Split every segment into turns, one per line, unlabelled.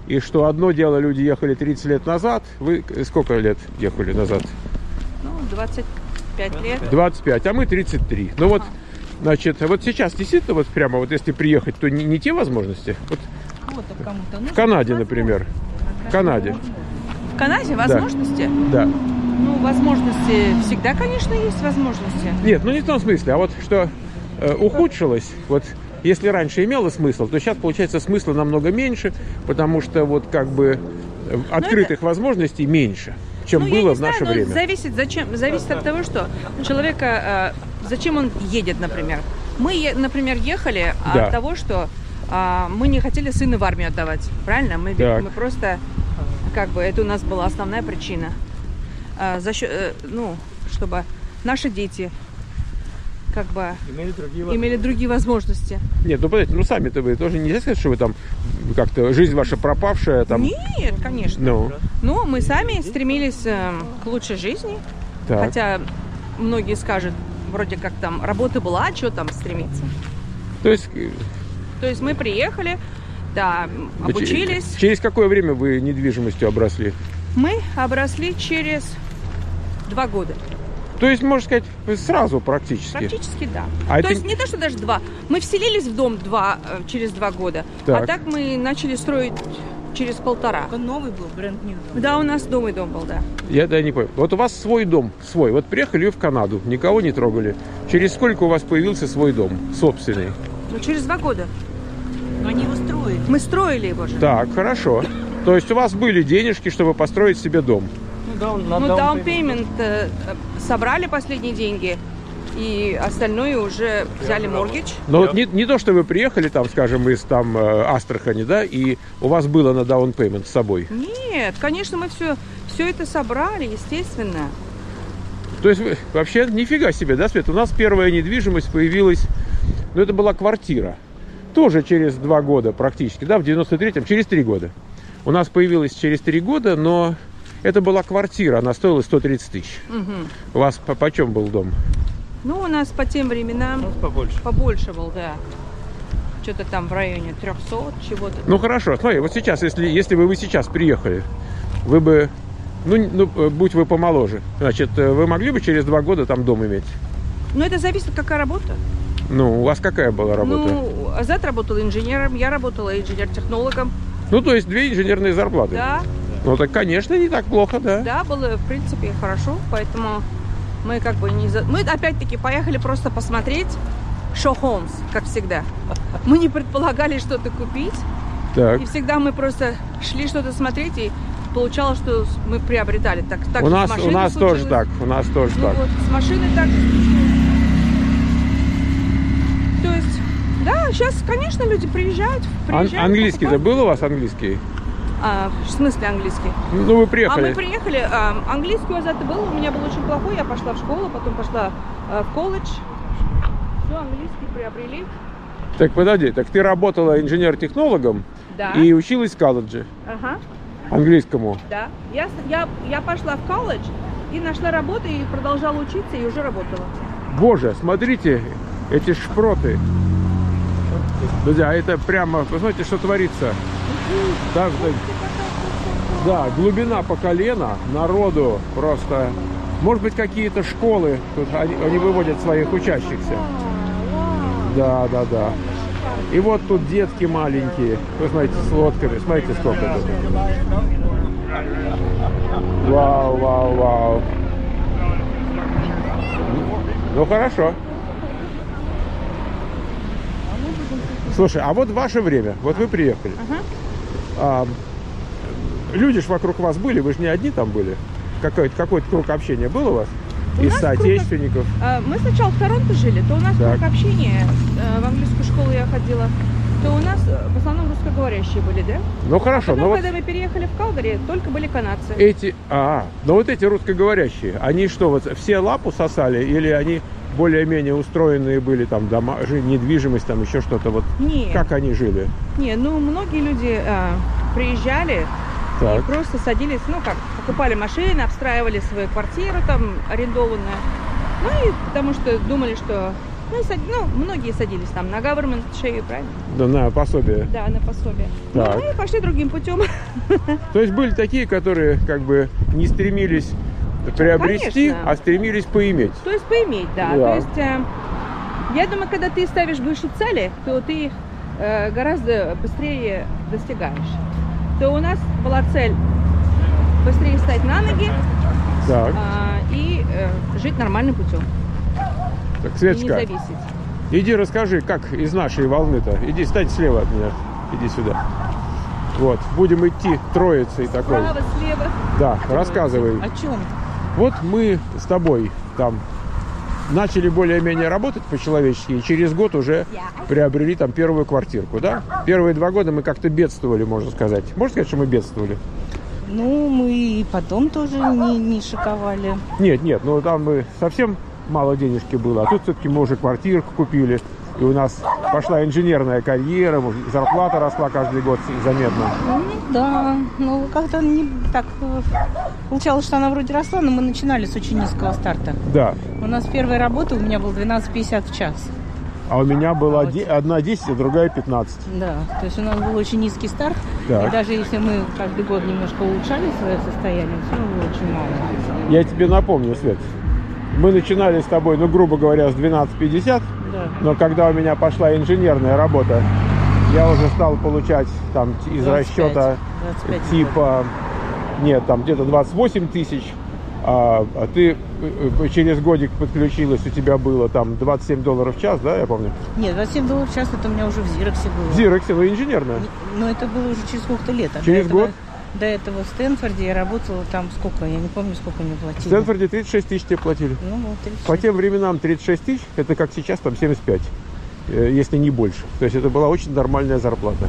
и что одно дело люди ехали 30 лет назад. Вы сколько лет ехали назад?
Ну, 25 лет.
25, а мы 33. Ну вот, значит, вот сейчас действительно вот прямо вот если приехать, то не те возможности. Вот в Канаде, например. В Канаде.
В Канаде возможности?
Да.
Ну, возможности всегда, конечно, есть возможности.
Нет, ну не в том смысле, а вот что ухудшилось, вот если раньше имело смысл, то сейчас получается смысла намного меньше, потому что вот как бы открытых возможностей меньше, чем было в наше время.
Зависит от того, что человека, зачем он едет, например. Мы, например, ехали от того, что мы не хотели сына в армию отдавать, правильно? Мы просто, как бы, это у нас была основная причина. Чтобы наши дети как бы имели другие возможности.
Нет, ну подождите, ну сами-то вы тоже нельзя сказать, что вы там как-то жизнь ваша пропавшая там.
Нет, конечно. Ну, мы сами стремились к лучшей жизни. Так. Хотя многие скажут, вроде как там работа была, а что там стремиться?
То есть
мы приехали, обучились.
Через какое время вы недвижимостью обросли?
Мы обросли через 2 года.
То есть, можно сказать, сразу практически?
Практически, да. Есть не то, что даже 2. Мы вселились в дом через 2 года. Так. А так мы начали строить через 1,5.
Только новый был, бренд-нью.
Да, у нас новый дом был, да.
Я не понял. Вот у вас свой дом, свой. Вот приехали в Канаду, никого не трогали. Через сколько у вас появился свой дом, собственный?
Ну, через 2 года.
Но они его строили.
Мы строили его же.
Так, хорошо. То есть у вас были денежки, чтобы построить себе дом?
Down payment собрали последние деньги, и остальное уже взяли mortgage.
Но вот не то, что вы приехали там, скажем, из там Астрахани, да, и у вас было на down payment с собой?
Нет, конечно, мы все это собрали, естественно.
То есть вообще нифига себе, да, Свет? У нас первая недвижимость появилась, ну это была квартира. Тоже через 2 года практически, да, в 93-м, через 3 года. У нас появилась через 3 года, но это была квартира, она стоила 130 тысяч. Угу. У вас почем был дом?
Ну, у нас по тем временам побольше был, да. Что-то там в районе 300, чего-то.
Ну, хорошо, смотри, вот сейчас, если бы вы сейчас приехали, вы бы, будь вы помоложе, значит, вы могли бы через 2 года там дом иметь?
Ну, это зависит, какая работа.
Ну, у вас какая была работа?
Ну, Азат работал инженером, я работала инженер-технологом.
Ну, то есть 2 инженерные зарплаты?
Да.
Ну, так, конечно, не так плохо, да.
Да, было, в принципе, хорошо, поэтому мы как бы Мы, опять-таки, поехали просто посмотреть show homes, как всегда. Мы не предполагали что-то купить.
Так.
И всегда мы просто шли что-то смотреть, и получалось, что мы приобретали. Так
у нас тоже так, у нас тоже так.
Вот, с машиной так. То есть, да, сейчас, конечно, люди приезжают.
Английский-то был у вас английский?
В смысле английский?
Ну, вы приехали.
Мы приехали, английский у Азата был, у меня был очень плохой, я пошла в школу, потом пошла в колледж. Все, английский приобрели.
Так, подожди, так ты работала инженер-технологом, да, и училась в колледже?
Ага.
Английскому?
Да. Я пошла в колледж и нашла работу, и продолжала учиться, и уже работала.
Боже, смотрите, эти шпроты. Друзья, это прямо, посмотрите, что творится. Так, да, глубина по колено, народу просто. Может быть, какие-то школы, тут они выводят своих учащихся. Да. И вот тут детки маленькие. Вы смотрите, с лодками. Смотрите, сколько тут. Вау. Ну, хорошо. Слушай, а вот ваше время, вот вы приехали. Люди ж вокруг вас были, вы же не одни там были? Какой-то круг общения был у вас? Из соотечественников?
Мы сначала в Торонто жили, то у нас круг общения, в английскую школу я ходила, то у нас в основном русскоговорящие были, да?
Ну хорошо.
Потом, когда мы переехали в Калгари, только были канадцы.
Но вот эти русскоговорящие, они что, вот все лапу сосали или они более-менее устроенные были, там, дома, недвижимость, там, еще что-то, вот?
Нет.
Как они жили?
Не, многие люди приезжали и просто садились, покупали машины, обстраивали свою квартиру там арендованную, и потому что думали, что Ну, многие садились там на government share, правильно?
Да, на пособие.
Да, на пособие.
Так.
Ну, мы пошли другим путем.
То есть были такие, которые как бы не стремились приобрести,
Конечно.
а стремились поиметь.
То есть поиметь, да.
Да.
То есть, я думаю, когда ты ставишь выше цели, то ты их гораздо быстрее достигаешь. То у нас была цель быстрее встать на ноги
Так,
и жить нормальным путем.
так,
И не
Светочка,
зависеть.
иди расскажи, как из нашей волны-то. Иди, стань слева от меня. Иди сюда. Вот, будем идти троицей такой.
Справа, слева.
Да, рассказывай.
О чем?
Вот мы с тобой там начали более-менее работать по-человечески, и через год уже приобрели там первую квартирку, да? Первые 2 года мы как-то бедствовали, можно сказать. Можно сказать, что мы бедствовали?
Ну, мы и потом тоже не шиковали.
Нет, ну там мы совсем мало денежки было, а тут все-таки мы уже квартирку купили, и у нас пошла инженерная карьера, зарплата росла каждый год заметно.
Да, ну как-то не так получалось, что она вроде росла, но мы начинали с очень низкого старта.
Да,
У нас первая работа у меня была 12,50 в час.
а у меня была одна 10, а другая 15.
Да, то есть у нас был очень низкий старт.
Так.
И даже если мы каждый год немножко улучшали свое состояние, все равно было очень мало.
Я тебе напомню, Свет, мы начинали с тобой, ну, грубо говоря, с 12,50,
Да.
но когда у меня пошла инженерная работа, я уже стал получать там из
25,
расчета
25.
типа, нет, там где-то 28 тысяч, а ты через годик подключилась, у тебя было там $27 в час, да, я помню?
Нет, $27 в час это у меня уже в Зироксе было.
В Зироксе, ну, инженерная.
Но это было уже через сколько-то лет. А
Через
до этого-
год?
До этого в Стэнфорде я работала там сколько, я не помню, сколько мне
В
платили.
Стэнфорде 36 тысяч тебе платили.
Ну, вот 36.
По тем временам 36 тысяч, это как сейчас, там 75, если не больше. То есть это была очень нормальная зарплата.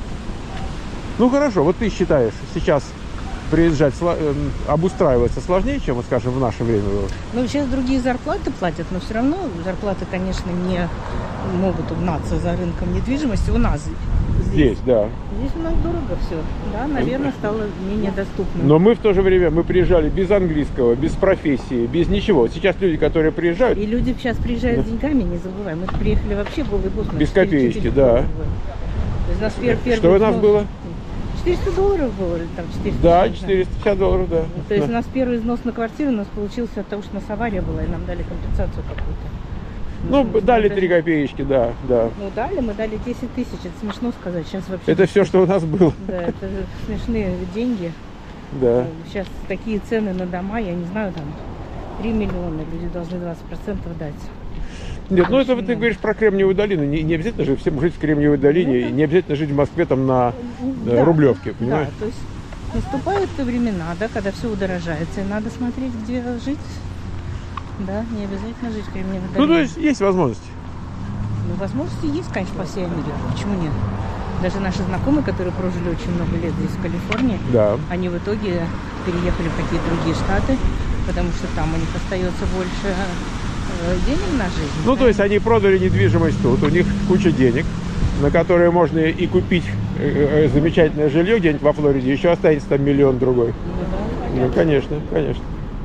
Ну хорошо, вот ты считаешь, сейчас приезжать, обустраиваться сложнее, чем, вот, скажем, в наше время было?
Ну, сейчас другие зарплаты платят, но все равно зарплаты, конечно, не могут угнаться за рынком недвижимости. У нас
Здесь, да.
Здесь у нас дорого все. Да, наверное, стало менее доступно.
Но мы в то же время, мы приезжали без английского, без профессии, без ничего. Вот сейчас люди, которые приезжают,
И люди сейчас приезжают с деньгами, не забывай. Мы приехали вообще голый босс.
Без копеечки, да.
То есть у нас
что у нас было?
$400 было, или там 400.
Да,
не знаю.
$450, да.
То есть у нас первый взнос на квартиру у нас получился от того, что у нас авария была, и нам дали компенсацию какую-то.
Ну,
Мы
дали
даже-
3 копеечки, да, да.
Ну, мы дали 10 тысяч, это смешно сказать. Сейчас вообще...
Это все, что у нас было.
Да, это же смешные деньги.
Да.
Сейчас такие цены на дома, я не знаю, там 3 миллиона, люди должны 20% дать.
Нет, ну это
Очень
ты
много.
говоришь про Кремниевую долину. Не обязательно же всем жить в Кремниевой долине, и не обязательно жить в Москве там на
Да,
Рублевке, понимаешь?
Да, то есть наступают времена, да, когда все удорожается, и надо смотреть, где жить. Да, не обязательно жить в Кремниевой
Ну,
долине.
то есть есть возможность.
Ну, возможности есть, конечно, по всей Америке. Почему нет? Даже наши знакомые, которые прожили очень много лет здесь, в Калифорнии,
Да.
они в итоге переехали в какие-то другие штаты, потому что там у них остается больше денег на жизнь.
Ну, то есть они продали недвижимость тут, у них куча денег, на которые можно и купить замечательное жилье где-нибудь во Флориде, еще останется там миллион другой. Ну, конечно, конечно.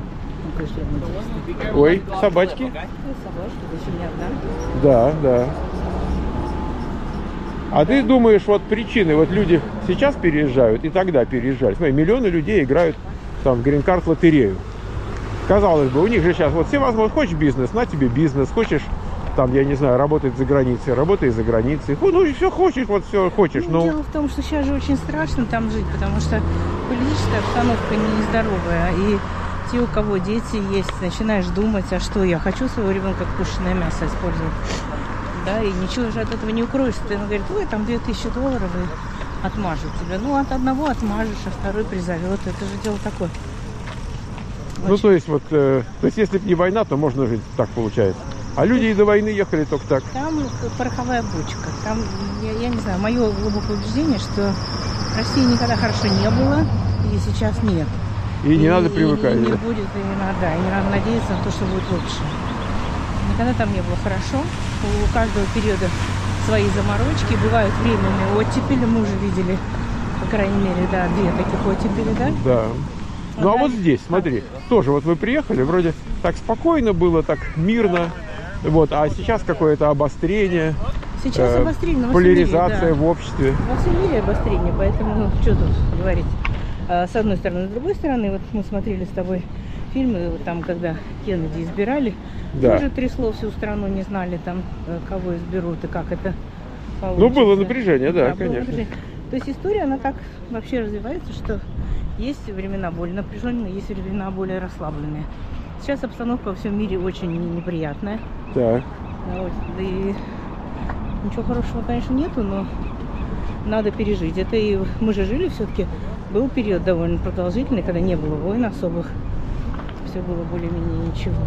Ой, собачки.
Собачки, очень одна.
Да, да. А ты думаешь, вот причины, вот люди сейчас переезжают и тогда переезжали. Смотри, миллионы людей играют там в грин-карт лотерею. Казалось бы, у них же сейчас вот все возможности. Хочешь бизнес, на тебе бизнес. Хочешь, там, я не знаю, работать за границей, работай за границей. Ну, все хочешь, вот все хочешь.
Ну,
Ну,
дело в том, что сейчас же очень страшно там жить, потому что политическая обстановка нездоровая. И те, у кого дети есть, начинаешь думать, а что, я хочу своего ребенка как пушеное мясо использовать. Да, и ничего же от этого не укроешься. Ты ему говорит, ой, там $2000 и отмажут тебя. Ну, от одного отмажешь, а второй призовет. Это же дело такое.
ну то есть, вот, то есть, если бы не война, то можно жить, так получается. А люди и до войны ехали только так.
Там пороховая бочка. Там, я не знаю, мое глубокое убеждение, что России никогда хорошо не было, и сейчас нет.
И не надо привыкать.
И не
да.
будет, и не надо, и не надо надеяться на то, что будет лучше. Никогда там не было хорошо. У каждого периода свои заморочки. Бывают временные оттепели. Мы уже видели, по крайней мере, да, 2 таких оттепели, да?
Да. Ну а
Да.
вот здесь, смотри, тоже вот вы приехали, вроде так спокойно было, так мирно. Вот, а сейчас какое-то обострение,
Сейчас обострение,
поляризация
мире, да.
в обществе.
Во всем мире обострение, поэтому, ну, что тут говорить. С одной стороны. С другой стороны, вот мы смотрели с тобой фильмы, вот там, когда Кеннеди избирали,
Да.
тоже трясло всю страну, не знали там, кого изберут и как это получится.
Ну, было напряжение, да,
было
конечно.
напряжение. То есть история, она так вообще развивается, что есть времена более напряженные, есть времена более расслабленные. Сейчас обстановка во всем мире очень неприятная.
Да.
Вот, и ничего хорошего, конечно, нету, но надо пережить. Это и мы же жили все-таки. Был период довольно продолжительный, когда не было войн особых. Все было более-менее ничего.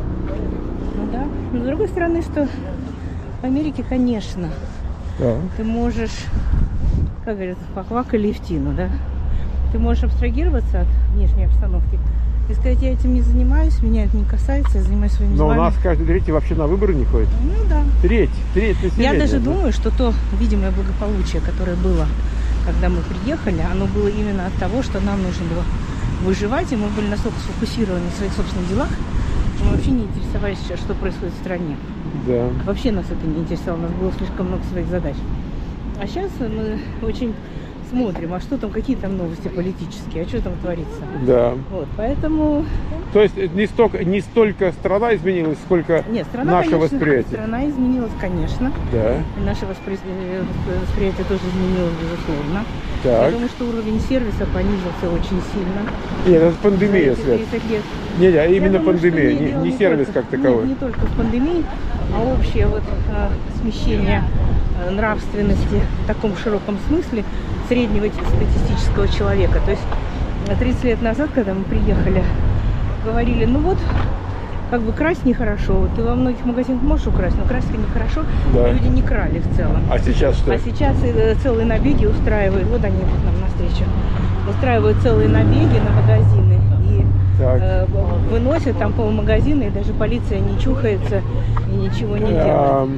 Ну да. Но с другой стороны, что в Америке, конечно,
Да.
ты можешь, как говорят, поквакали в тину, да? Ты можешь абстрагироваться от внешней обстановки и сказать, я этим не занимаюсь, меня это не касается, я занимаюсь своими
Но у
делами.
нас каждый третий вообще на выборы не ходит.
Ну да.
Треть населения.
Я даже
да.
думаю, что то видимое благополучие, которое было, когда мы приехали, оно было именно от того, что нам нужно было выживать, и мы были настолько сфокусированы на своих собственных делах, что мы вообще не интересовались сейчас, что происходит в стране.
Да.
Вообще нас это не интересовало, у нас было слишком много своих задач. А сейчас мы очень смотрим, а что там, какие там новости политические, а что там творится.
Да.
Вот, поэтому...
То есть не столько страна изменилась, сколько
Нет, страна,
наше
конечно,
восприятие.
Страна изменилась, конечно.
Да.
И наше восприятие тоже изменилось, безусловно. Я
Так.
думаю, что уровень сервиса понизился очень сильно.
Нет, это пандемия,
за эти
Свет.
30 лет.
Не,
Я
именно
думаю, что
пандемия,
дело
не сервис
только-
как таковой.
Нет, не только в пандемии, а общее вот смещение нравственности в таком широком смысле среднего статистического человека. То есть 30 лет назад, когда мы приехали, говорили, ну вот, как бы красть нехорошо. Вот ты во многих магазинах можешь украсть, но красть нехорошо.
Да.
Люди не крали в целом.
А сейчас что?
А сейчас целые набеги устраивают, вот они идут нам навстречу, устраивают целые набеги на магазины и
Так.
выносят там полмагазина, и даже полиция не чухается и ничего не делает.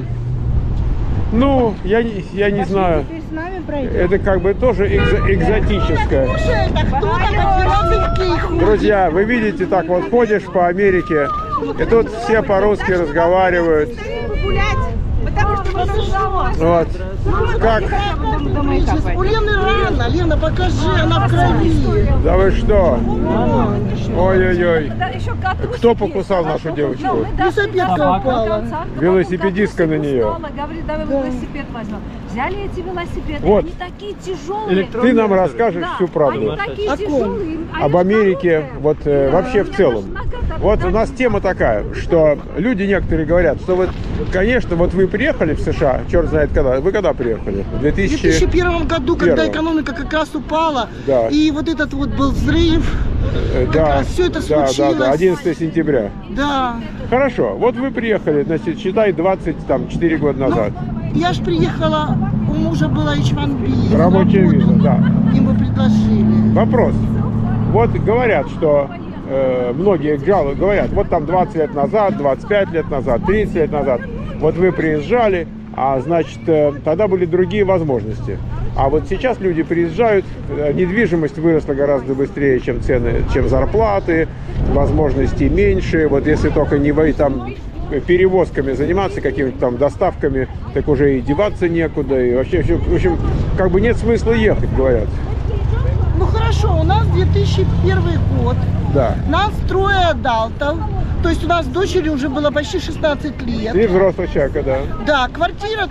Ну, я не
Пошли
знаю.
теперь с нами пройдем.
Это как бы тоже экзотическое. Друзья, вы видите, так вот ходишь по Америке, и тут все по-русски разговаривают. Вот. Как?
У Лены рано. Лена, покажи, она в крови.
Да вы что? Ой-ой-ой. Кто покусал нашу девочку?
Лисапедка упала.
Велосипедистка на нее.
Говорит, давай велосипед возьмем. Взяли эти велосипеды,
Вот.
они такие тяжелые.
Ты нам расскажешь
Да,
всю правду.
Они такие
О ком?
тяжелые. Они
Об Америке,
хорошие.
вот вообще в целом. Вот у нас тема такая, что люди некоторые говорят, что вот, конечно, вот вы приехали в США, черт знает когда. Вы когда приехали? В
В 2001 году, когда
Первом.
экономика как раз упала,
Да.
и вот этот вот был взрыв, как
Да,
раз все это
да,
случилось.
да, 11 сентября.
Да.
Хорошо, вот вы приехали, значит, считай, 24 года назад.
Я ж приехала, у мужа была H1B.
Рабочая виза, да.
Ему предложили.
Вопрос. Вот говорят, что многие говорят, вот там 20 лет назад, 25 лет назад, 30 лет назад, вот вы приезжали, а значит, тогда были другие возможности. А вот сейчас люди приезжают, недвижимость выросла гораздо быстрее, чем цены, чем зарплаты, возможностей меньше. Вот если только не там перевозками заниматься, какими-то там доставками, так уже и деваться некуда. И вообще, в общем, как бы нет смысла ехать, говорят.
Ну хорошо, у нас 2001 год.
Да.
Нас трое адалтов. То есть у нас дочери уже было почти 16 лет.
И взрослого человека, да.
Да, квартира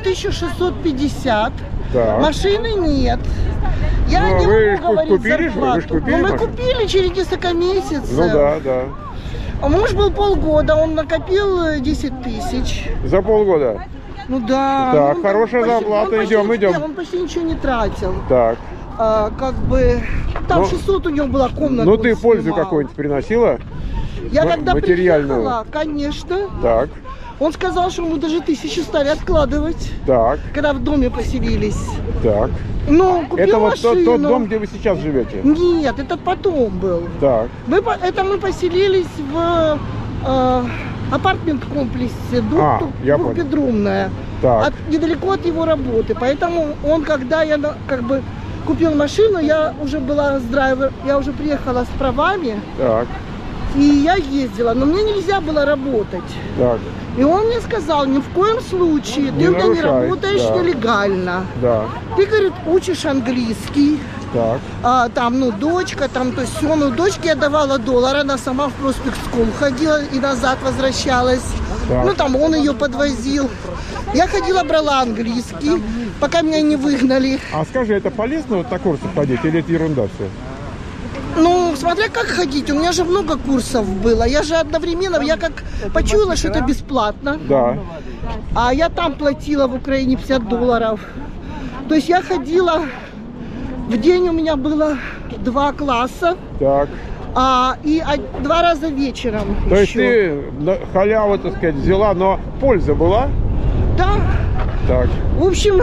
1650.
Так.
Машины нет. Я
Ну,
не
вы
могу говорить
купили же, вы
зарплату.
же купили
Но мы
машину?
купили через несколько месяцев.
Ну да, да.
А муж был полгода, он накопил 10 тысяч.
За полгода.
Ну да.
Так,
ну,
хорошая
почти-
зарплата.
он почти
Идем,
не
идем.
успел, Он почти ничего не тратил.
Так.
Как бы там
Ну,
600 у него была комната.
Ну
он
ты пользу
снимал.
какую-нибудь приносила?
Я когда
материальную?
приехала, конечно,
Так,
он сказал, что ему даже 1000 стали откладывать,
так,
когда в доме поселились.
так.
Ну, купил
Это вот
машину.
тот дом, где вы сейчас живете?
Нет, это потом был.
Так,
Мы поселились в апартмент-комплексе,
я понял.
двухбедрумная,
так.
недалеко от его работы. Поэтому он, когда я как бы купил машину, я уже была с драйвер, я уже приехала с правами.
Так.
И я ездила, но мне нельзя было работать.
Так.
И он мне сказал, ни в коем случае, ты у меня не работаешь нелегально.
Да.
Ты, говорит, учишь английский.
Так.
Там, ну, дочка, там, то есть все. Ну, дочке я давала $1, она сама в Проспект Скул ходила и назад возвращалась.
Так.
Ну, там он ее подвозил. Я ходила, брала английский, пока меня не выгнали.
А скажи, это полезно вот на курсы ходить или это ерунда все?
Ну, смотря как ходить, у меня же много курсов было. Я же одновременно, я как почуяла, что это бесплатно.
Да.
А я там платила в Украине $50. То есть я ходила, в день у меня было 2 класса.
Так.
И 2 раза вечером.
То есть
еще.
ты халяву, так сказать, взяла, но польза была?
Да.
Так.
В общем,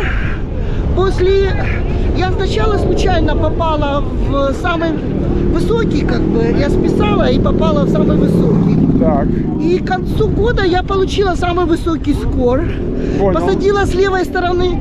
я сначала случайно попала в самый высокий, как бы, я списала и попала в самый высокий.
Так.
И к концу года я получила самый высокий скор.
Понял.
Посадила с левой стороны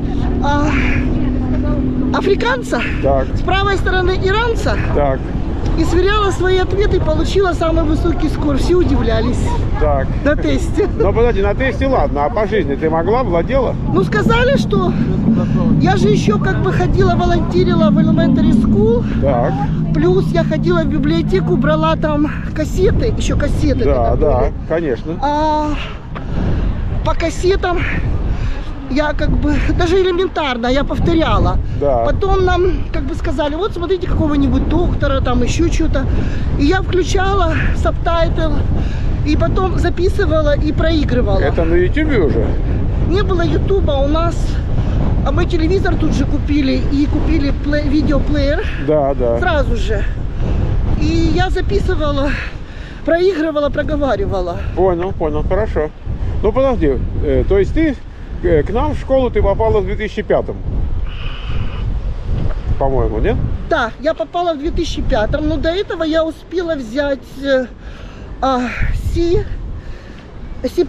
африканца,
Так.
с правой стороны иранца.
Так.
И сверяла свои ответы и получила самый высокий скор. Все удивлялись
Так.
на тесте.
Ну, подожди, на тесте ладно, а по жизни ты могла, владела?
Ну, сказали, что я же еще как бы ходила, волонтерила в elementary school.
Так.
Плюс я ходила в библиотеку, брала там кассеты, еще кассеты.
Да,
тогда
да,
были.
конечно.
По кассетам я как бы, даже элементарно, я повторяла.
Да.
Потом нам как бы сказали, вот смотрите какого-нибудь доктора, там еще что-то. И я включала сабтайтл, и потом записывала и проигрывала.
Это на ютубе уже?
Не было ютуба у нас, а мы телевизор тут же купили, и купили видеоплеер.
Да, да.
Сразу же. И я записывала, проигрывала, проговаривала.
Понял, понял, хорошо. Ну, подожди, то есть ты к нам в школу ты попала в 2005-м? По-моему, нет?
Да, я попала в 2005-м, но до этого я успела взять C, C++,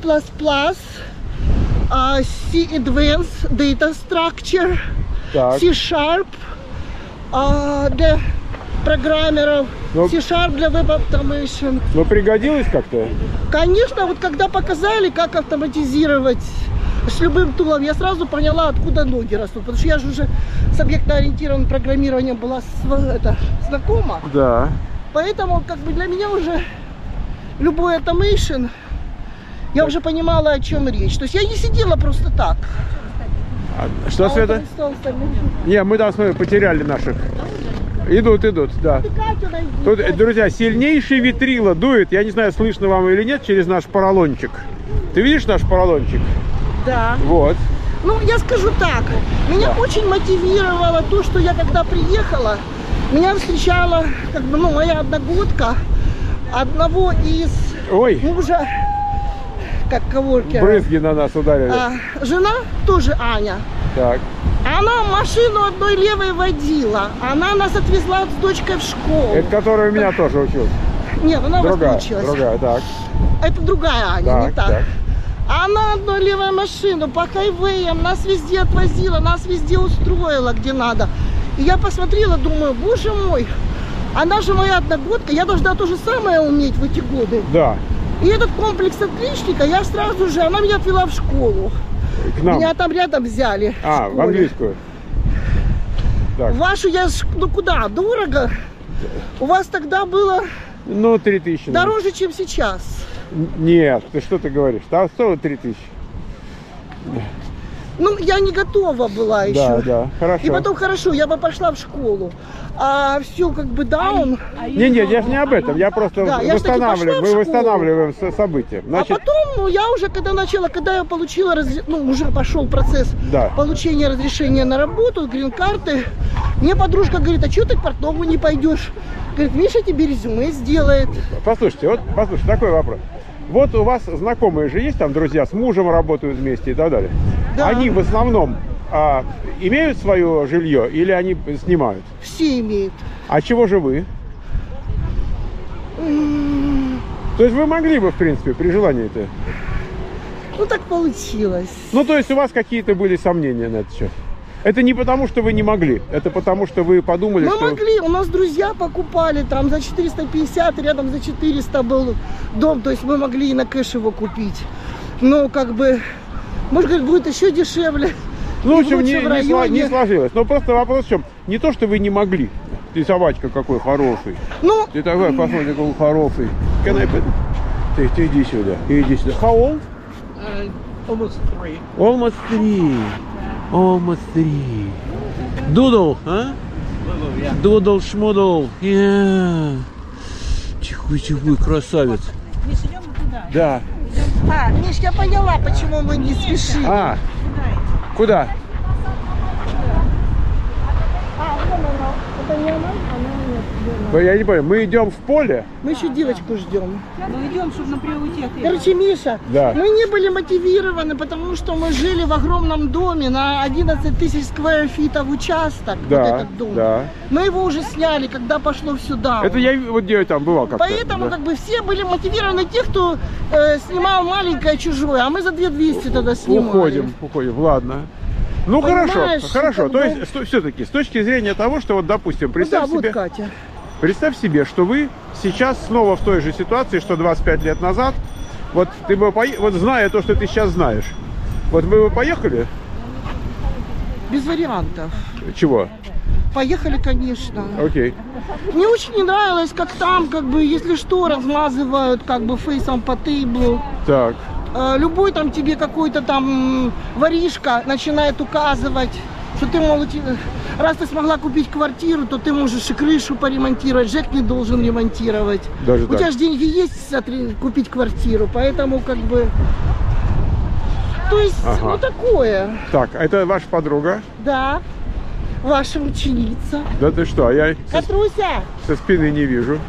C Advanced Data Structure,
Так.
C-Sharp для программеров,
Ну,
C-Sharp для Web Automation.
Ну, пригодилось как-то?
Конечно, вот когда показали, как автоматизировать с любым тулом, я сразу поняла, откуда ноги растут. Потому что я же уже с объектно-ориентированным программированием была знакома.
Да.
Поэтому как бы для меня уже любой automation, я уже понимала, о чем речь. То есть я не сидела просто так.
Что, Света? Не, мы там, смотри, потеряли наших. Идут, да. Тут, друзья, сильнейший ветрило дует. Я не знаю, слышно вам или нет, через наш поролончик. Ты видишь наш поролончик?
Да.
Вот.
Ну, я скажу так. Меня очень мотивировало то, что я когда приехала, меня встречала как бы, ну, моя одногодка, одного из мужа, как коворкера.
Брызги на нас ударили.
Жена тоже Аня.
Так.
Она машину одной левой водила. Она нас отвезла с дочкой в школу.
Это которая у меня тоже училась?
Нет, она
другая,
у вас училась.
Другая, так.
Это другая Аня,
Так,
не так.
так.
Она одной левой машину по хайвеям нас везде отвозила, нас везде устроила, где надо. И я посмотрела, думаю, боже мой, она же моя одногодка, я должна то же самое уметь в эти годы.
Да.
И этот комплекс отличника, я сразу же, она меня отвела в школу.
К нам.
Меня там рядом взяли.
В английскую. Так.
Вашу я, ну куда, дорого? У вас тогда было...
Ну, 3000.
Дороже, чем сейчас.
Нет, ты говоришь? Там стоило 3000.
Ну, я не готова была еще.
Да, хорошо.
И потом, хорошо, я бы пошла в школу. А все как бы даун.
Не, я же не об этом. Я просто восстанавливаю. Мы восстанавливаем события. Значит...
А потом, я уже когда я получила, уже пошел процесс получения разрешения на работу, грин-карты, мне подружка говорит, а что ты к портному не пойдешь? Говорит, Миша тебе резюме сделает.
Послушайте, такой вопрос. Вот у вас знакомые же есть, там друзья с мужем работают вместе и так далее.
Да.
Они в основном имеют свое жилье или они снимают?
Все имеют.
А чего же вы? То есть вы могли бы, в принципе, при желании-то?
Ну, так получилось.
Ну, то есть у вас какие-то были сомнения на этот счет? Это не потому, что вы не могли, это потому, что вы подумали,
мы
что...
Мы могли, у нас друзья покупали, там за 450, рядом за 400 был дом, то есть мы могли и на кэш его купить. Но как бы, может быть, будет еще дешевле.
Ну, в общем, не сложилось. Но просто вопрос в чем? Не то, что вы не могли. Ты собачка какой хороший.
Ну...
Ты такой, посмотри, какой хороший. Ты иди сюда, иди сюда. How old?
Almost 3.
Almost 3. Almost 3. Doodle, а? Doodle, шмудл. Тихой, красавец.
Миш, идем туда.
Да.
Миш, я поняла, почему мы не спешим.
Куда?
Это не она?
Я не понял, мы идем в поле?
Мы еще девочку ждем.
Мы идем, чтобы напрямую уйти от этого.
Короче, Миша,
да.
Мы не были мотивированы, потому что мы жили в огромном доме на 11 тысяч сквер-фитов участок.
Да,
вот этот дом.
Да.
Мы его уже сняли, когда пошло все даун.
Это я вот где там бывал как-то.
Поэтому
да.
как бы все были мотивированы те, кто снимал маленькое чужое, а мы за 2200 тогда снимали.
Уходим, ладно. Ну,
понимаешь,
хорошо. То есть, все-таки, с точки зрения того, что вот, допустим, представь себе...
Вот Катя.
Представь себе, что вы сейчас снова в той же ситуации, что 25 лет назад. Вот ты бы вот зная то, что ты сейчас знаешь. Вот мы бы поехали?
Без вариантов.
Чего?
Поехали, конечно.
Окей.
Мне очень не нравилось, как там, как бы, если что, размазывают, как бы, фейсом по тейблу.
Так.
Любой там тебе какой-то там воришка начинает указывать, что ты, мол, раз ты смогла купить квартиру, то ты можешь и крышу поремонтировать, ЖЭК не должен ремонтировать.
Даже
У тебя же деньги есть купить квартиру, поэтому как бы... То есть, ну такое.
Так, это ваша подруга?
Да, ваша ученица.
Да ты что, а я
Катруся!
со спины не вижу.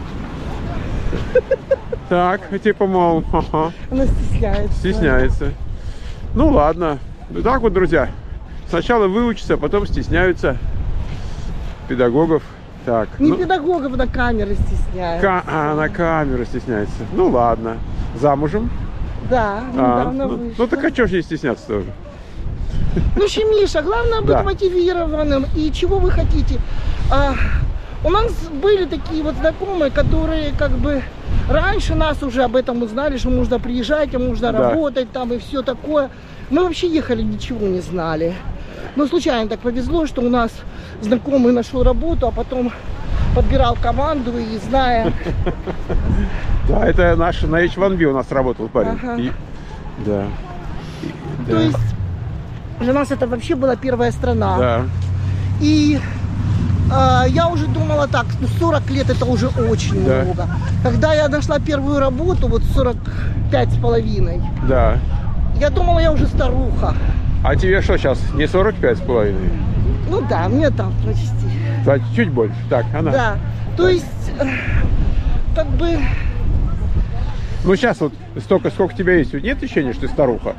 Так, типа, мол,
Она стесняется.
Стесняется. Ну ладно. Так вот, друзья. Сначала выучатся, потом стесняются педагогов. Так.
Не педагогов, на камеры стесняются.
На камеру стесняется. Ну ладно. Замужем?
Да, недавно вышла.
Ну так а чего же ей стесняться тоже?
Ну, Миша, главное быть мотивированным. И чего вы хотите? У нас были такие вот знакомые, которые как бы раньше нас уже об этом узнали, что нужно приезжать, нужно работать там и все такое. Мы вообще ехали, ничего не знали. Но случайно так повезло, что у нас знакомый нашел работу, а потом подбирал команду и зная...
Да, это наш на H1B у нас работал парень. Да.
То есть для нас это вообще была первая страна.
Да.
И я уже думала так, 40 лет это уже очень много. Когда я нашла первую работу, вот 45,5.
Да.
Я думала, я уже старуха.
А тебе что сейчас, не 45,5?
Ну да, мне там почти.
Да, чуть больше. Так, она.
Да, то есть, как бы...
Ну сейчас вот сколько тебя есть, нет ощущения, что ты старуха?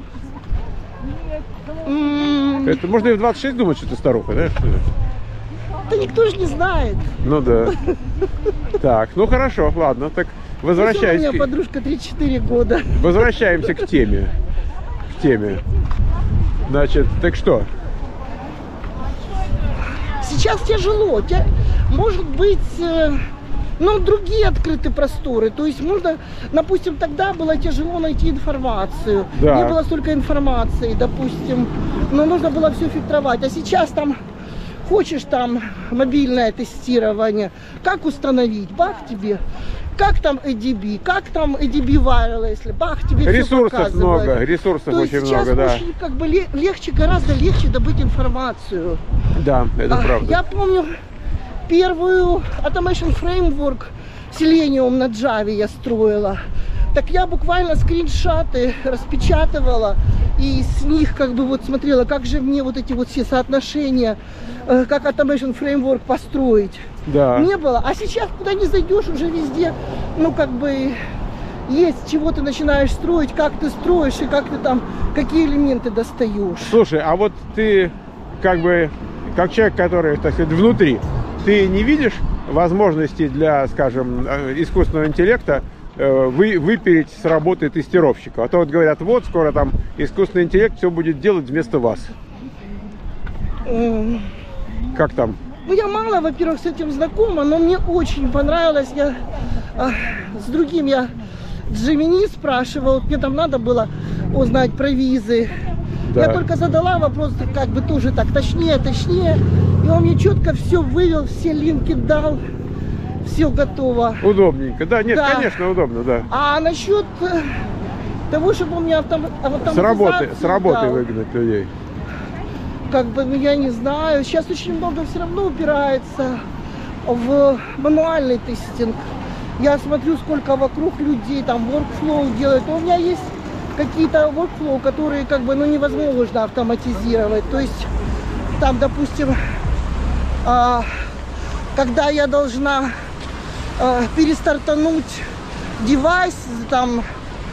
Это можно и в 26 думать, что ты старуха, да?
Да никто же не знает.
Ну да. Так, ну хорошо, ладно, так возвращаемся.
У меня подружка 34 года.
Возвращаемся к теме. Значит, так что?
Сейчас тяжело. Может быть, ну, другие открытые просторы. То есть можно, допустим, тогда было тяжело найти информацию.
Да.
Не было столько информации, допустим. Но нужно было все фильтровать. А сейчас там хочешь там мобильное тестирование. Как установить? Бах тебе. Как там ADB, как там ADB Wireless, бах, тебе
ресурсов
все
много, ресурсов
то
очень
сейчас
много, да.
Очень, как бы легче, гораздо легче добыть информацию.
Да, это правда.
Я помню первую Automation Framework Selenium на Java я строила. Так я буквально скриншоты распечатывала и с них как бы вот смотрела, как же мне вот эти вот все соотношения, как Automation Framework построить.
Да.
Не было. А сейчас куда не зайдешь, уже везде, ну как бы есть, чего ты начинаешь строить, как ты строишь и как ты там, какие элементы достаешь.
Слушай, а вот ты как бы, как человек, который, так сказать, внутри, ты не видишь возможности для, скажем, искусственного интеллекта выпереть с работы тестировщика? А то вот говорят, вот скоро там искусственный интеллект все будет делать вместо вас. Как там?
Ну, я мало, во-первых, с этим знакома, но мне очень понравилось. Я с другим Джимини спрашивал, мне там надо было узнать про визы.
Да.
Я только задала вопрос, как бы тоже так, точнее. И он мне четко все вывел, все линки дал, все готово.
Удобненько. Да, нет,
Да.
конечно, удобно, да.
А насчет того, чтобы у меня автоматизацию
С работы
дал,
выгнать людей.
как бы, ну, я не знаю. Сейчас очень много все равно упирается в мануальный тестинг. Я смотрю, сколько вокруг людей там workflow делают. У меня есть какие-то workflow, которые как бы, ну, невозможно автоматизировать. То есть там, допустим, когда я должна перестартануть девайс, там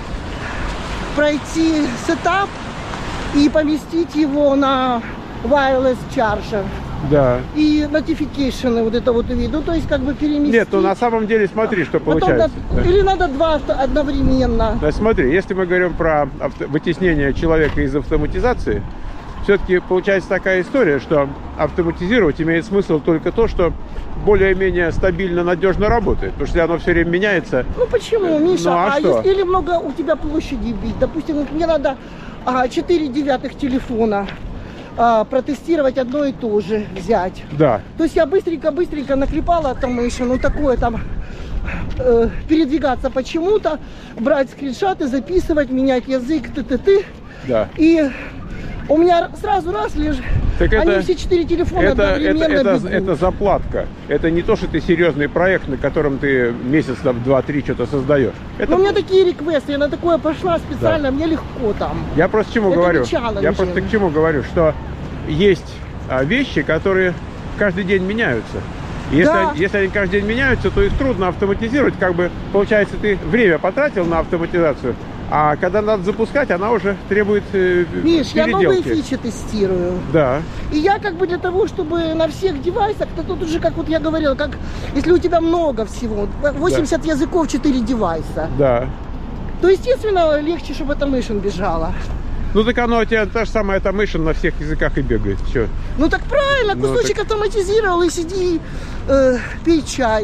пройти сетап и поместить его на wireless charger.
Да.
И notification вот это вот увидеть. Ну, то есть как бы переместить.
Нет, ну на самом деле смотри, что
Потом
получается.
или надо два одновременно.
Да, смотри, если мы говорим про вытеснение человека из автоматизации, все-таки получается такая история, что автоматизировать имеет смысл только то, что более-менее стабильно, надежно работает. Потому что если оно все время меняется...
Ну почему, Миша?
Ну, а что?
Или много у тебя площади бить? Допустим, мне надо 4 девятых телефона протестировать одно и то же взять.
Да.
То есть я быстренько наклепала там еще, ну такое там, передвигаться почему-то, брать скриншоты, записывать, менять язык,
Да.
И у меня сразу раз лежит, они все 4 телефона одновременно бегут.
Это заплатка. Это не то, что ты серьезный проект, на котором ты месяц, там, 2-3 что-то создаешь. Это...
Но у меня такие реквесты, я на такое пошла специально, мне легко там.
Я просто к чему
Это
говорю?
не challenge.
Я просто к чему говорю, что есть вещи, которые каждый день меняются. И если они каждый день меняются, то их трудно автоматизировать. Как бы, получается, ты время потратил на автоматизацию, а когда надо запускать, она уже требует
Миш, я новые
переделки.
фичи тестирую.
Да.
И я как бы для того, чтобы на всех девайсах, то тут уже, как вот я говорила, как если у тебя много всего, 80 языков, 4 девайса,
Да.
то, естественно, легче, чтобы эта мышь бежала.
Ну так оно у тебя та же самая automation на всех языках и бегает. Все.
Ну так правильно,
Ну,
кусочек автоматизировал и сиди, пей чай.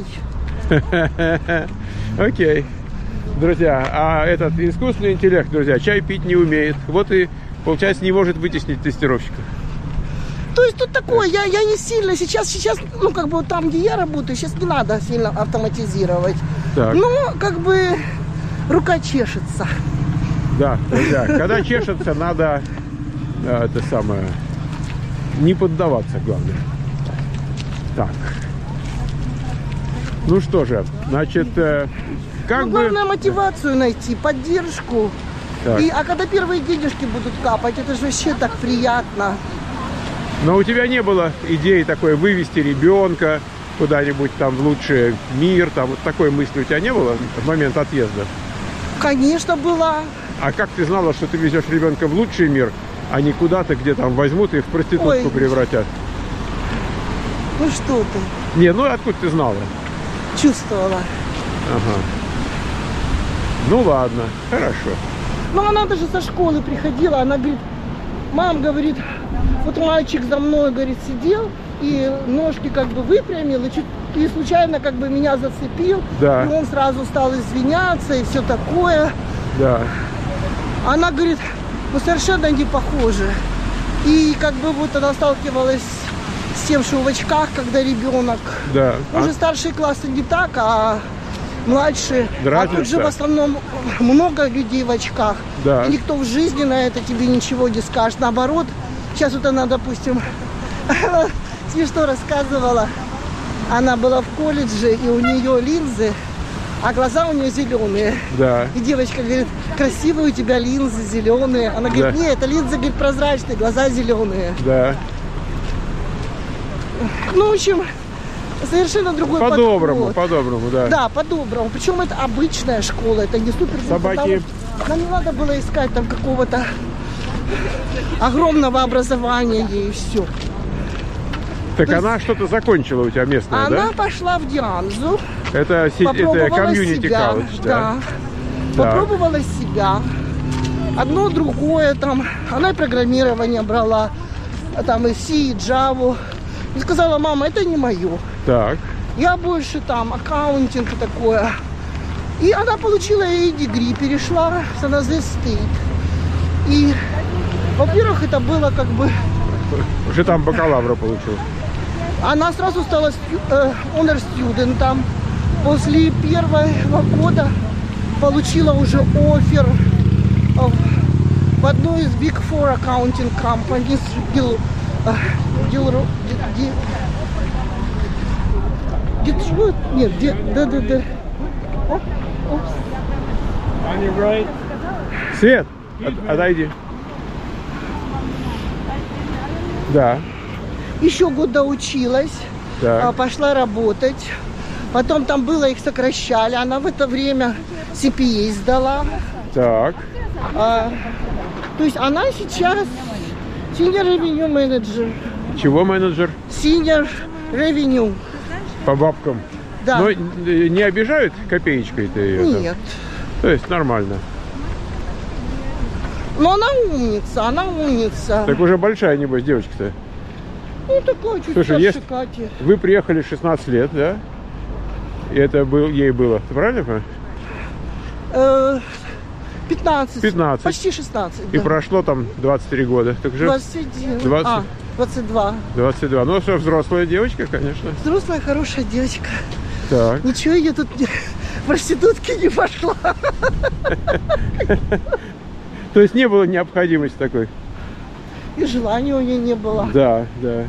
Окей. Друзья, а этот искусственный интеллект, друзья, чай пить не умеет. Вот и, получается, не может вытеснить тестировщика.
То есть тут такое, я не сильно сейчас, ну как бы вот там, где я работаю, сейчас не надо сильно автоматизировать.
Так.
Но как бы рука чешется.
Да, друзья, когда чешется, надо это самое, не поддаваться, главное. Так. Ну что же, значит, как
Ну,
бы...
главное мотивацию найти, поддержку.
Так.
А когда первые денежки будут капать, это же вообще так приятно.
Но у тебя не было идеи такой вывести ребенка куда-нибудь там в лучший мир, там вот такой мысли у тебя не было в момент отъезда?
Конечно, была.
А как ты знала, что ты везешь ребенка в лучший мир, а не куда-то, где там возьмут и в проститутку
Ой.
превратят?
Ну что ты,
Не, ну откуда ты знала?
чувствовала.
Ага. Ну ладно, хорошо.
Ну, она даже со школы приходила, она говорит, мам, говорит, вот мальчик за мной, говорит, сидел, и ножки как бы выпрямил, и случайно как бы меня зацепил,
Да.
и он сразу стал извиняться, и все такое.
Да.
Она говорит, ну совершенно не похоже. И как бы вот она сталкивалась с тем, что в очках, когда ребенок,
Да.
уже старшие классы не так, а младшие. А тут же
Разница.
в основном много людей в очках.
Да.
И никто в жизни на это тебе ничего не скажет. Наоборот, сейчас вот она, допустим, смешно рассказывала. Она была в колледже, и у нее линзы, а глаза у нее зеленые.
Да.
И девочка говорит, красивые у тебя линзы зеленые. Она говорит,
Да.
нет, это линзы, говорит, прозрачные, глаза зеленые.
Да.
Ну, в общем, совершенно другой
По-доброму,
подход.
по-доброму, да.
Да, по-доброму. Причем это обычная школа, это не супер.
Собаки.
Нам не надо было искать там какого-то огромного образования ей, и все.
Так
То
она что-то закончила у тебя местная,
Она
да?
пошла в Дианзу,
Это
попробовала
комьюнити
себя.
колледж,
Да.
Да.
Попробовала себя. Одно, другое там. Она и программирование брала. там и C, и Java. И сказала, мама, это не мое.
Так.
Я больше там аккаунтинг и такое. И она получила ей дегри, перешла в Сан-Хозе Стейт. И, во-первых, это было как бы...
Уже там бакалавра получил.
Она сразу стала honor student. После первого года получила уже оффер в одной из Big Four accounting companies.
Свет, отойди. Да.
Еще год доучилась, пошла работать. Потом там было, их сокращали. Она в это время CPA сдала.
Так.
То есть она сейчас Senior Revenue Manager.
Чего менеджер?
Senior Revenue.
По бабкам.
Да.
Но не обижают копеечкой-то ее?
Нет.
То есть нормально.
Но она умница, она умница.
Так уже большая, небось, девочка-то.
Ну, такая чуть
Слушай,
старше Кати.
Вы приехали 16 лет, да? И это ей было, ты правильно понимаешь?
15.
15.
Почти 16.
И
да.
прошло там 23 года. Так же
21.
20.
22.
22. Ну, что, взрослая девочка, конечно.
Взрослая, хорошая девочка.
Так.
Ничего, я тут проститутки не пошла.
То есть не было необходимости такой?
И желания у нее не было.
Да, да.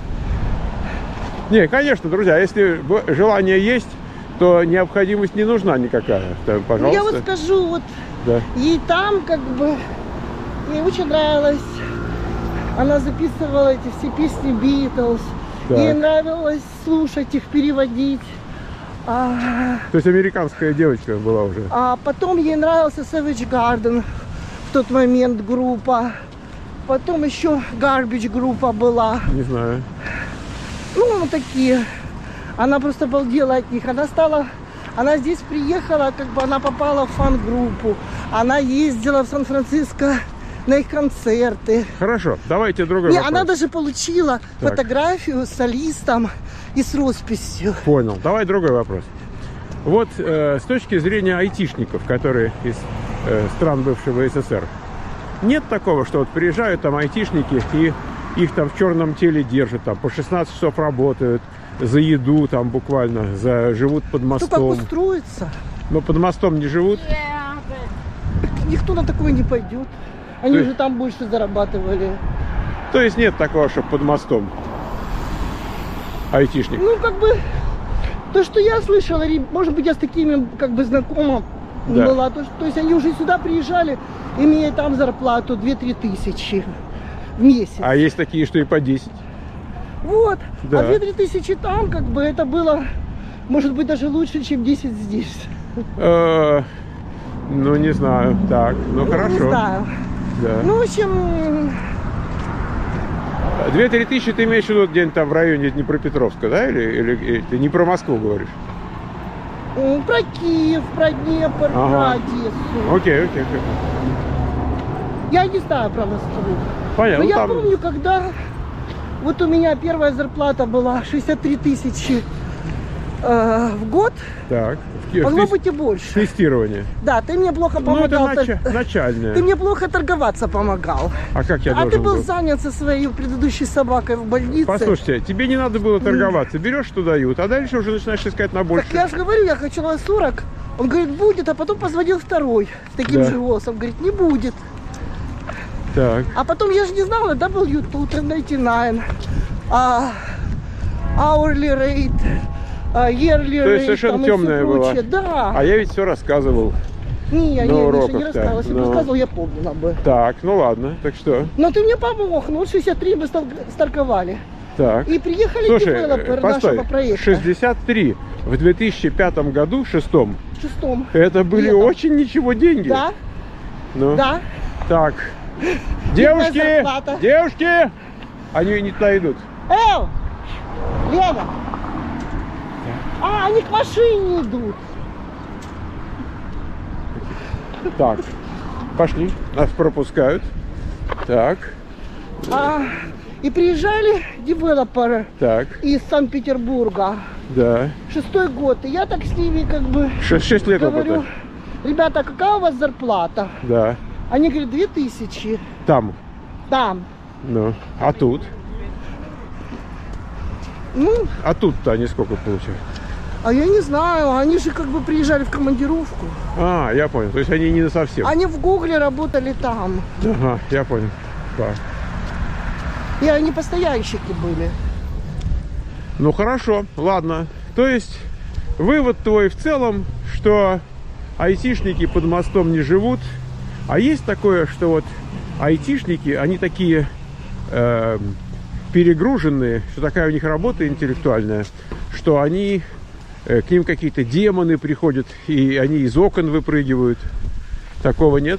Не, конечно, друзья, если желание есть, то необходимость не нужна никакая. Там, пожалуйста.
Я вот скажу, вот
да.
ей там как бы, ей очень нравилось. Она записывала эти все песни Beatles.
Так.
Ей нравилось слушать их, переводить.
То есть американская девочка была уже.
А потом ей нравился Savage Garden в тот момент группа. Потом еще Garbage группа была.
Не знаю.
Ну, вот такие. Она просто обалдела от них. Она здесь приехала, как бы она попала в фан-группу. Она ездила в Сан-Франциско на их концерты.
Хорошо, давайте другой вопрос.
Она даже получила фотографию с солистом и с росписью.
Понял. Давай другой вопрос. Вот с точки зрения айтишников, которые из стран бывшего СССР, нет такого, что вот приезжают там айтишники и их там в черном теле держат, там по 16 часов работают, за еду там буквально, живут под мостом.
Кто как устроится?
Но под мостом не живут?
Никто на такое не пойдет. Они уже там больше зарабатывали.
То есть нет такого, что под мостом айтишник?
Ну, как бы, то, что я слышала, может быть, я с такими, как бы, знакома была. То есть они уже сюда приезжали, имея там зарплату 2-3 тысячи в месяц.
А есть такие, что и по 10.
Вот.
Да.
А 2-3 тысячи там, как бы, это было, может быть, даже лучше, чем 10 здесь.
Ну, не знаю. Так, ну хорошо.
Не знаю.
Да.
Ну, в общем...
2-3 тысячи ты имеешь в виду где-нибудь там в районе Днепропетровска, да? Или ты не про Москву говоришь?
Про Киев, про Днепр, про Одессу.
Окей.
Я не знаю про Москву.
Понятно.
Но я помню, когда вот у меня первая зарплата была 63 тысячи в год.
Так.
Могло быть и больше.
Тестирование.
Да, ты мне плохо помогал.
Ну, это начальное.
Ты мне плохо торговаться помогал.
А как я должен
ты был
был?
занят со своей предыдущей собакой в больнице.
Послушайте, тебе не надо было торговаться. Берешь, что дают, а дальше уже начинаешь искать на больше.
Так я же говорю, я хочу на 40. Он говорит, будет, а потом позвонил второй с таким же голосом. Говорит, не будет.
Так.
А потом я же не знала, W2, 1099, hourly rate, yearly rate.
То есть совершенно темная была.
Да.
А я ведь все рассказывал.
Не, я не рассказывала. Если бы
Ну.
рассказывал, я помнила бы.
Так, ну ладно, так что?
Но ты мне помог, ну 63 мы сторговали.
Так.
И приехали девелоперы нашего проекта.
63 в 2005 году, шестом.
Шестом.
Это были
летом.
очень ничего деньги.
Да.
Ну.
Да.
Так. Девушки! Они не туда идут.
Лена! Они к машине идут.
Так, пошли. Нас пропускают. Так.
И приезжали девелоперы
Так.
из Санкт-Петербурга.
Да.
6-й год. И я так с ними как бы
6 лет
говорю,
опыта.
ребята, какая у вас зарплата?
Да.
Они говорят, 2000.
Там.
Там.
Ну. А тут?
Ну,
А тут-то они сколько получают?
а я не знаю, они же как бы приезжали в командировку.
А, я понял. То есть они не совсем.
Они в Гугле работали там.
Ага, я понял. Да.
И они постоянщики были.
Ну хорошо, ладно. То есть вывод твой в целом, что айтишники под мостом не живут. А есть такое, что вот айтишники, они такие перегруженные, что такая у них работа интеллектуальная, что они к ним какие-то демоны приходят, и они из окон выпрыгивают. Такого нет?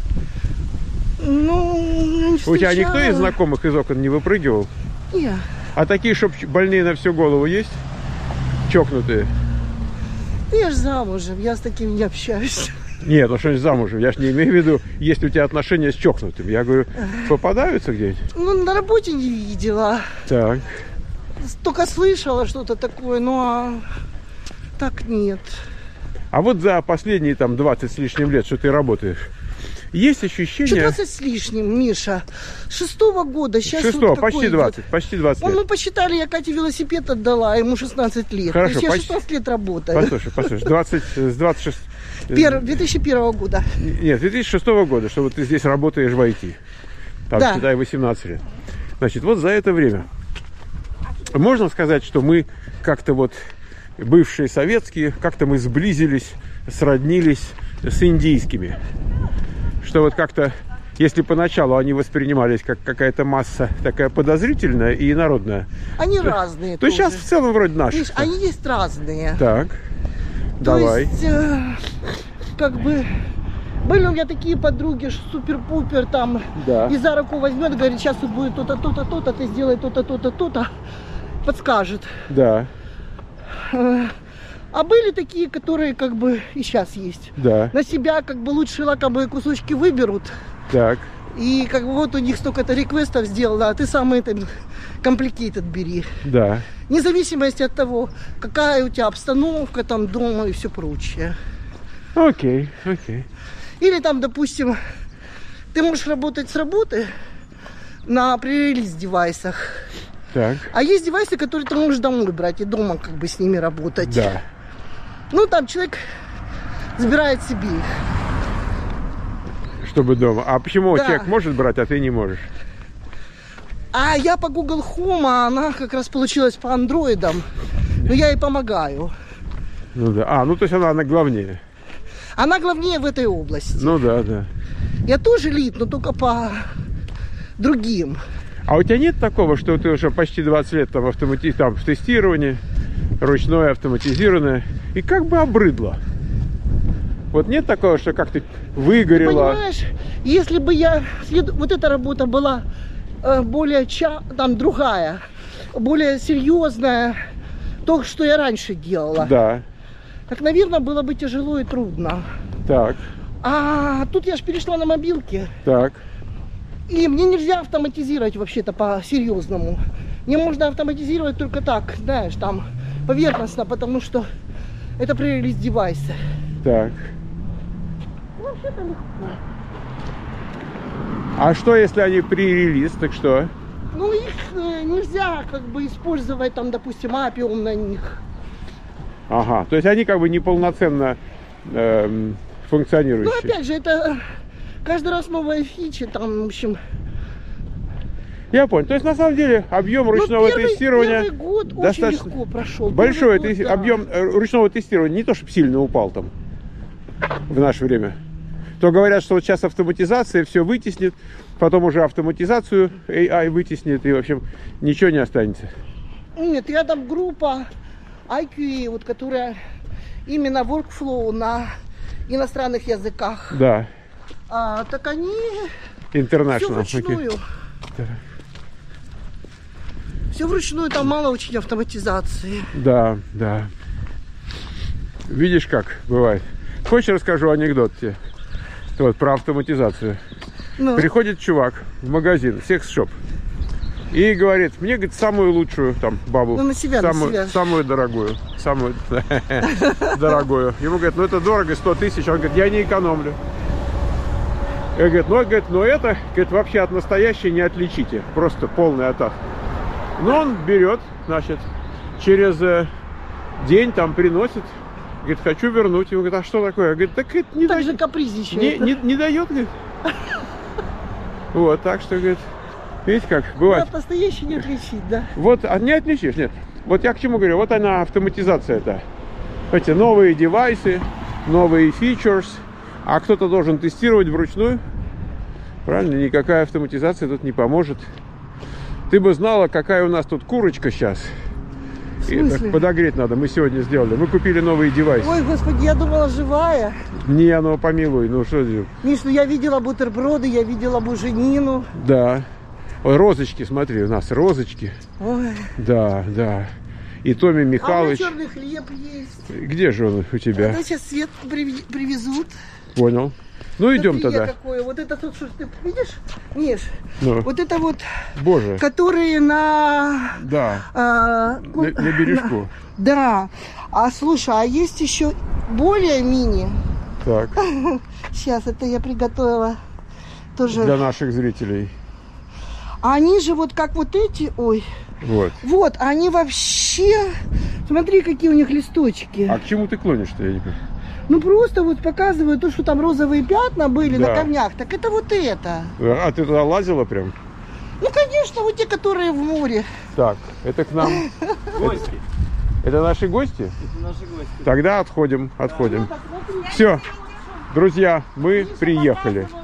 Ну, не
У тебя никто
встречала.
из знакомых из окон не выпрыгивал?
Нет.
А такие, чтоб больные на всю голову, есть? Чокнутые?
Я ж замужем, я с таким не общаюсь.
Нет, ну что-нибудь замужем. Я ж не имею в виду, есть у тебя отношения с чокнутым. Я говорю, попадаются где-нибудь?
Ну, на работе не видела.
Так.
Только слышала что-то такое, но так нет.
А вот за последние там 20 с лишним лет, что ты работаешь, есть
Что
ощущение...
20 с лишним, Миша? 6-го года, сейчас
Шестого,
вот
почти
какой
20,
идет?
почти 20
Ну,
лет.
мы посчитали, я Кате велосипед отдала, ему 16 лет.
Хорошо,
То есть я
почти.
16 лет работаю.
Послушай, 20, с 26...
2001 года.
Нет, 2006 года, что вот ты здесь работаешь в IT. Там,
Да.
считай, 18 лет. Значит, вот за это время можно сказать, что мы как-то вот, бывшие советские, как-то мы сблизились, сроднились с индийскими. Что вот как-то, если поначалу они воспринимались как какая-то масса такая подозрительная и народная,
Они разные
то
тоже.
сейчас в целом вроде наши.
Видишь, они есть разные.
Так,
То
давай.
есть, как бы, были у меня такие подруги, что супер-пупер там,
Да.
и за руку возьмет, говорит, сейчас тут будет то-то, то-то, то-то, ты сделай то-то, то-то, то-то, подскажет.
Да,
А были такие, которые как бы и сейчас есть.
да,
На себя как бы лучшие лакомые кусочки выберут.
так,
И как бы вот у них столько-то реквестов сделано, а ты самый этот complicated бери.
да.
Вне зависимости от того, какая у тебя обстановка там дома и все прочее.
Окей, окей.
Или там, допустим, ты можешь работать с работы на пререлиз девайсах.
Так,
А есть девайсы, которые ты можешь домой брать и дома как бы с ними работать.
да.
Ну, там человек забирает себе их.
Чтобы дома. А почему
Да.
человек может брать, а ты не можешь?
А я по Google Home, а она как раз получилась по андроидам. Но я ей помогаю.
Ну да. А, ну то есть она главнее.
Она главнее в этой области.
Ну да, да.
Я тоже лид, но только по другим.
А у тебя нет такого, что ты уже почти 20 лет там, там в тестировании, ручное, автоматизированное, и как бы обрыдло? Вот нет такого, что как-то выгорело?
Понимаешь, если бы я... Вот эта работа была более там другая, более серьезная, то, что я раньше делала.
Да.
Так, наверное, было бы тяжело и трудно.
Так,
А тут я же перешла на мобилки.
так.
И мне нельзя автоматизировать вообще-то по-серьезному. Мне можно автоматизировать только так, знаешь, там поверхностно, потому что это пререлиз девайсы.
Так.
Вообще-то легко.
А что, если они при-релиз, так что?
Ну, их нельзя как бы использовать, там, допустим, апиум на них.
Ага, то есть они как бы неполноценно
Ну,
функционирующие.
опять же, это каждый раз новая фича, там, в общем.
Я понял. То есть на самом деле объем ручного тестирования
первый год
достаточно
очень легко прошел.
большой.
Первый год, да.
Объем ручного тестирования не то, чтобы сильно упал там в наше время. То говорят, что вот сейчас автоматизация все вытеснит, потом уже автоматизацию AI вытеснит, и в общем ничего не останется.
Нет, рядом группа IQA, вот, которая именно workflow на иностранных языках.
Да.
Так они все
International.
вручную.
Да.
Все вручную, там мало очень автоматизации.
Да, да. Видишь, как бывает. Хочешь, расскажу анекдот тебе? Вот, про автоматизацию.
Ну,
Приходит чувак в магазин, секс-шоп. И говорит, мне, говорит, самую лучшую там бабу.
Ну, на себя,
самую дорогую. Самую дорогую. Ему говорят, ну это дорого, 100 тысяч. Он говорит, я не экономлю. Я говорит, но это, говорит, вообще от настоящей не отличите. Просто полный атас. Но он берет, значит, через день там приносит. Говорит, хочу вернуть. Ему говорит, а что такое? Говорит, так это не
так
дает.
же капризничает.
Не дает, говорит. Вот, так что, говорит, видите, как бывает.
От настоящей не отличить, да.
Вот, не отличишь, нет. Вот я к чему говорю, вот она автоматизация-то. Эти новые девайсы, новые features, а кто-то должен тестировать вручную. Правильно, никакая автоматизация тут не поможет. Ты бы знала, какая у нас тут курочка сейчас. И подогреть надо, мы сегодня сделали. Мы купили новые девайсы.
Ой, господи, я думала, живая.
Не, ну помилуй, ну что делать?
Миш, ну я видела бутерброды, я видела буженину.
Да. Ой, розочки, смотри, у нас розочки.
Ой.
Да, да. И Томми Михайлович.
А у меня черный хлеб есть.
Где же он у тебя?
Это сейчас свет привезут.
Понял. Ну идем тогда.
Какое. Вот это тут, что ты видишь, Миш?
Ну.
Вот это вот,
Боже.
которые на...
Да. На бережку.
Да. А слушай, а есть еще более мини.
Так.
Сейчас, это я приготовила тоже.
Для наших зрителей.
Они же вот как вот эти, ой.
Вот.
Вот, они вообще, смотри, какие у них листочки.
А к чему ты клонишь-то, я не понимаю?
Ну просто вот показываю то, что там розовые пятна были
Да.
на камнях. Так это вот это.
А ты туда лазила прям?
Ну, конечно, вот те, которые в море.
Так, это к нам. Гости. Это наши гости?
Это наши гости.
Тогда отходим. Все. Друзья, мы приехали.